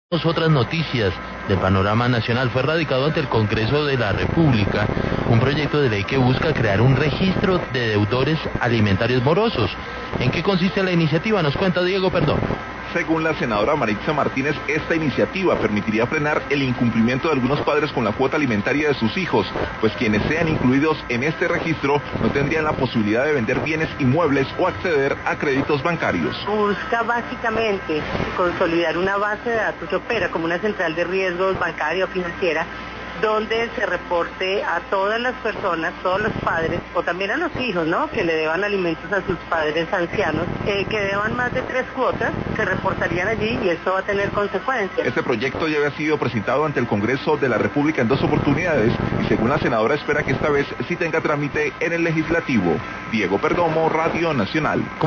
Otras noticias del panorama nacional. Fue radicado ante el Congreso de la República un proyecto de ley que busca crear un registro de deudores alimentarios morosos. ¿En qué consiste la iniciativa? Nos cuenta Diego Perdomo. Según la senadora Maritza Martínez, esta iniciativa permitiría frenar el incumplimiento de algunos padres con la cuota alimentaria de sus hijos, pues quienes sean incluidos en este registro no tendrían la posibilidad de vender bienes inmuebles o acceder a créditos bancarios. Busca básicamente consolidar una base de datos que opera como una central de riesgos bancaria o financiera, donde se reporte a todas las personas, todos los padres, o también a los hijos, ¿no?, que le deban alimentos a sus padres ancianos, que deban más de 3 cuotas, se reportarían allí y esto va a tener consecuencias. Este proyecto ya había sido presentado ante el Congreso de la República en 2 oportunidades y según la senadora espera que esta vez sí tenga trámite en el legislativo. Diego Perdomo, Radio Nacional.